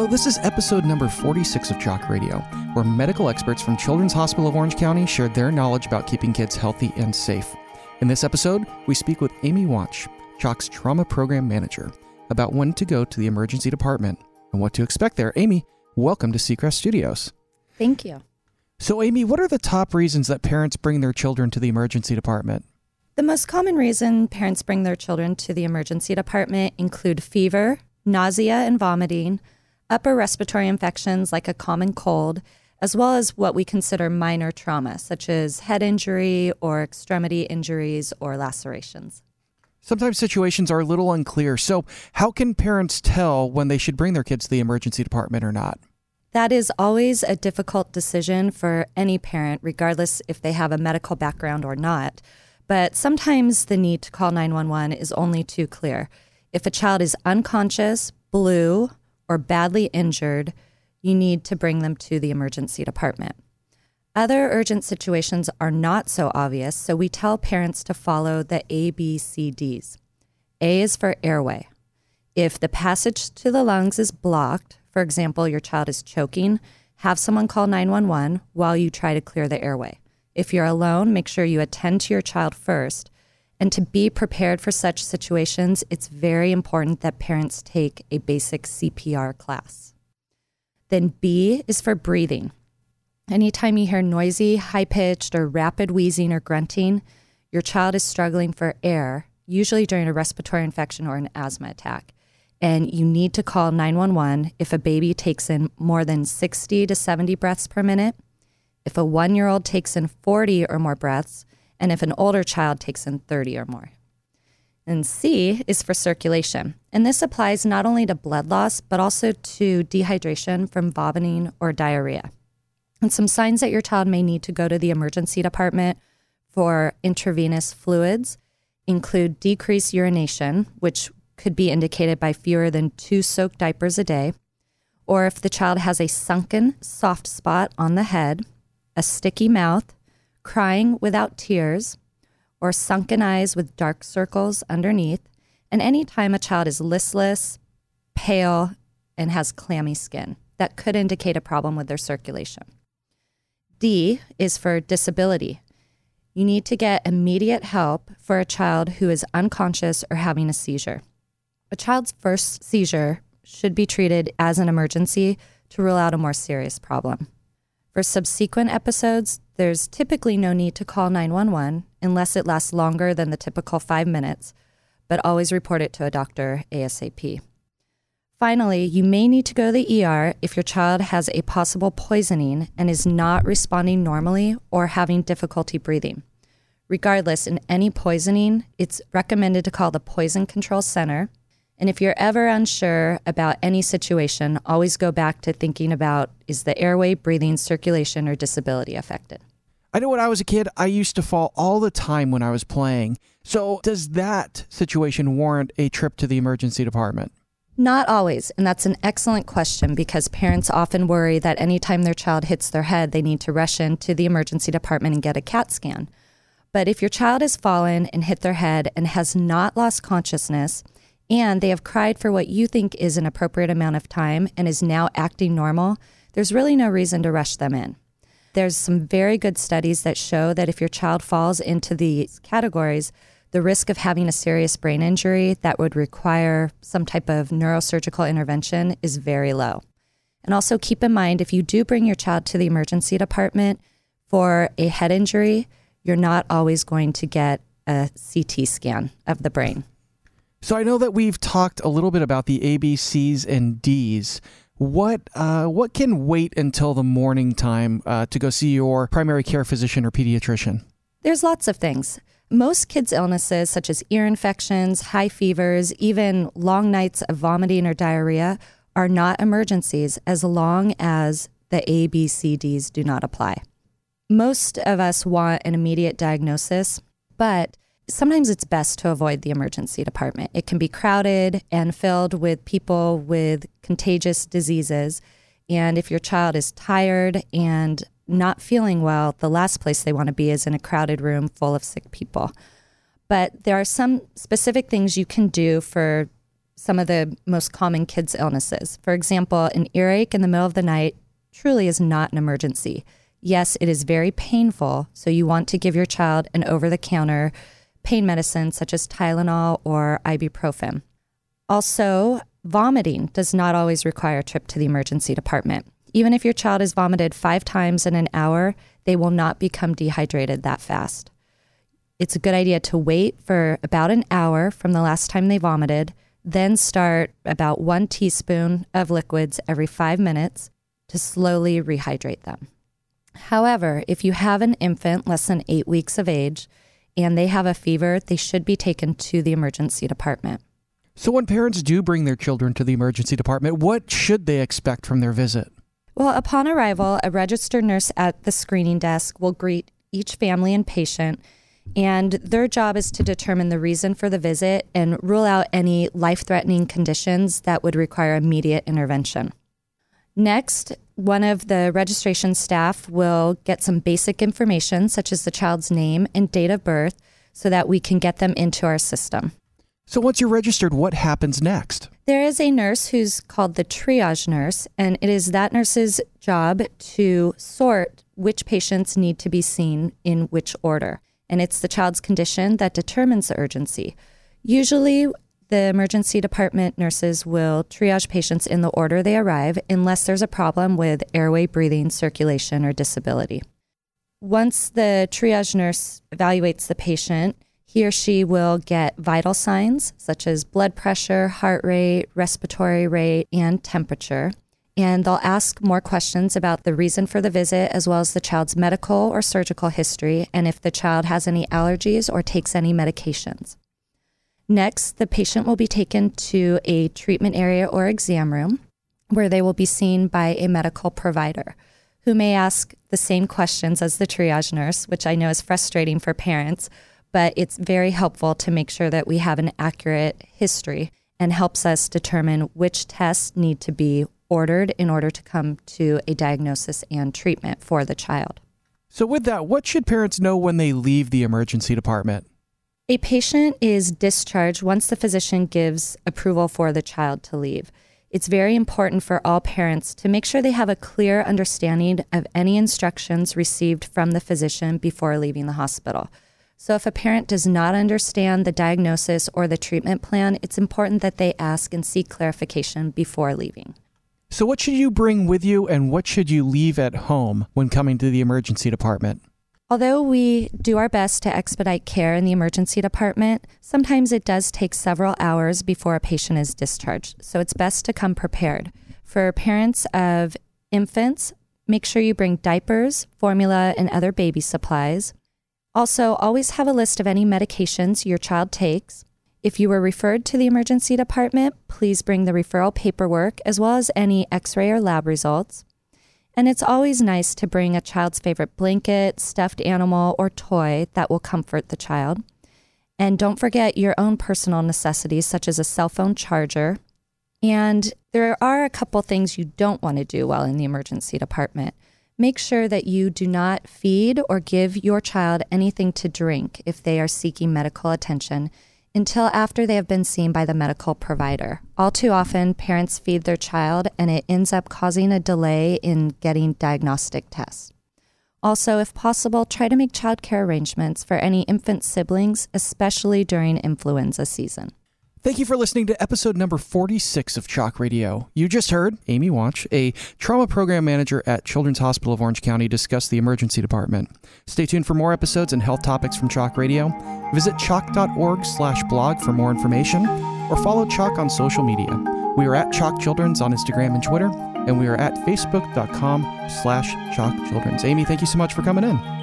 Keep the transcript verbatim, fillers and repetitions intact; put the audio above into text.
Hello, this is episode number forty-six of Chalk Radio, where medical experts from Children's Hospital of Orange County shared their knowledge about keeping kids healthy and safe. In this episode, we speak with Amy Wanch, Chalk's Trauma Program Manager, about when to go to the emergency department and what to expect there. Amy, welcome to Seacrest Studios. Thank you. So, Amy, what are the top reasons that parents bring their children to the emergency department? The most common reason parents bring their children to the emergency department include fever, nausea and vomiting, upper respiratory infections like a common cold, as well as what we consider minor trauma, such as head injury or extremity injuries or lacerations. Sometimes situations are a little unclear, so how can parents tell when they should bring their kids to the emergency department or not? That is always a difficult decision for any parent, regardless if they have a medical background or not. But sometimes the need to call nine one one is only too clear. If a child is unconscious, blue, or badly injured, you need to bring them to the emergency department. Other urgent situations are not so obvious, so we tell parents to follow the A B C Ds. A is for airway. If the passage to the lungs is blocked, for example, your child is choking, have someone call nine one one while you try to clear the airway. If you're alone, make sure you attend to your child first. And to be prepared for such situations, it's very important that parents take a basic C P R class. Then B is for breathing. Anytime you hear noisy, high-pitched, or rapid wheezing or grunting, your child is struggling for air, usually during a respiratory infection or an asthma attack. And you need to call nine one one if a baby takes in more than sixty to seventy breaths per minute, if a one-year-old takes in forty or more breaths, and if an older child takes in thirty or more. And C is for circulation. And this applies not only to blood loss, but also to dehydration from vomiting or diarrhea. And some signs that your child may need to go to the emergency department for intravenous fluids include decreased urination, which could be indicated by fewer than two soaked diapers a day, or if the child has a sunken soft spot on the head, a sticky mouth, crying without tears, or sunken eyes with dark circles underneath, and any time a child is listless, pale, and has clammy skin. That could indicate a problem with their circulation. D is for disability. You need to get immediate help for a child who is unconscious or having a seizure. A child's first seizure should be treated as an emergency to rule out a more serious problem. For subsequent episodes, there's typically no need to call nine one one unless it lasts longer than the typical five minutes, but always report it to a doctor ASAP. Finally, you may need to go to the E R if your child has a possible poisoning and is not responding normally or having difficulty breathing. Regardless, in any poisoning, it's recommended to call the Poison Control Center. And if you're ever unsure about any situation, always go back to thinking about, is the airway, breathing, circulation, or disability affected? I know when I was a kid, I used to fall all the time when I was playing. So does that situation warrant a trip to the emergency department? Not always, and that's an excellent question because parents often worry that anytime their child hits their head, they need to rush into the emergency department and get a CAT scan. But if your child has fallen and hit their head and has not lost consciousness, and they have cried for what you think is an appropriate amount of time and is now acting normal, there's really no reason to rush them in. There's some very good studies that show that if your child falls into these categories, the risk of having a serious brain injury that would require some type of neurosurgical intervention is very low. And also keep in mind, if you do bring your child to the emergency department for a head injury, you're not always going to get a C T scan of the brain. So I know that we've talked a little bit about the A B Cs and Ds. What uh, what can wait until the morning time uh, to go see your primary care physician or pediatrician? There's lots of things. Most kids' illnesses, such as ear infections, high fevers, even long nights of vomiting or diarrhea, are not emergencies as long as the A B C Ds do not apply. Most of us want an immediate diagnosis, but sometimes it's best to avoid the emergency department. It can be crowded and filled with people with contagious diseases. And if your child is tired and not feeling well, the last place they want to be is in a crowded room full of sick people. But there are some specific things you can do for some of the most common kids' illnesses. For example, an earache in the middle of the night truly is not an emergency. Yes, it is very painful, so you want to give your child an over-the-counter pain medicine such as Tylenol or ibuprofen. Also, vomiting does not always require a trip to the emergency department. Even if your child has vomited five times in an hour, they will not become dehydrated that fast. It's a good idea to wait for about an hour from the last time they vomited, then start about one teaspoon of liquids every five minutes to slowly rehydrate them. However, if you have an infant less than eight weeks of age and they have a fever, they should be taken to the emergency department. So when parents do bring their children to the emergency department, what should they expect from their visit? Well, upon arrival, a registered nurse at the screening desk will greet each family and patient, and their job is to determine the reason for the visit and rule out any life-threatening conditions that would require immediate intervention. Next, one of the registration staff will get some basic information, such as the child's name and date of birth, so that we can get them into our system. So once you're registered, what happens next? There is a nurse who's called the triage nurse, and it is that nurse's job to sort which patients need to be seen in which order. And it's the child's condition that determines the urgency. Usually, the emergency department nurses will triage patients in the order they arrive unless there's a problem with airway, breathing, circulation, or disability. Once the triage nurse evaluates the patient, he or she will get vital signs such as blood pressure, heart rate, respiratory rate, and temperature. And they'll ask more questions about the reason for the visit, as well as the child's medical or surgical history, and if the child has any allergies or takes any medications. Next, the patient will be taken to a treatment area or exam room where they will be seen by a medical provider who may ask the same questions as the triage nurse, which I know is frustrating for parents, but it's very helpful to make sure that we have an accurate history and helps us determine which tests need to be ordered in order to come to a diagnosis and treatment for the child. So with that, what should parents know when they leave the emergency department? A patient is discharged once the physician gives approval for the child to leave. It's very important for all parents to make sure they have a clear understanding of any instructions received from the physician before leaving the hospital. So if a parent does not understand the diagnosis or the treatment plan, it's important that they ask and seek clarification before leaving. So what should you bring with you and what should you leave at home when coming to the emergency department? Although we do our best to expedite care in the emergency department, sometimes it does take several hours before a patient is discharged, so it's best to come prepared. For parents of infants, make sure you bring diapers, formula, and other baby supplies. Also, always have a list of any medications your child takes. If you were referred to the emergency department, please bring the referral paperwork as well as any x-ray or lab results. And it's always nice to bring a child's favorite blanket, stuffed animal, or toy that will comfort the child. And don't forget your own personal necessities, such as a cell phone charger. And there are a couple things you don't want to do while in the emergency department. Make sure that you do not feed or give your child anything to drink if they are seeking medical attention until after they have been seen by the medical provider. All too often, parents feed their child and it ends up causing a delay in getting diagnostic tests. Also, if possible, try to make childcare arrangements for any infant siblings, especially during influenza season. Thank you for listening to episode number forty-six of Chalk Radio. You just heard Amy Watch, a trauma program manager at Children's Hospital of Orange County, discuss the emergency department. Stay tuned for more episodes and health topics from Chalk Radio. Visit chalk.org slash blog for more information, or follow Chalk on social media. We are at Chalk Children's on Instagram and Twitter, and we are at facebook.com slash Chalk Children's. Amy, thank you so much for coming in.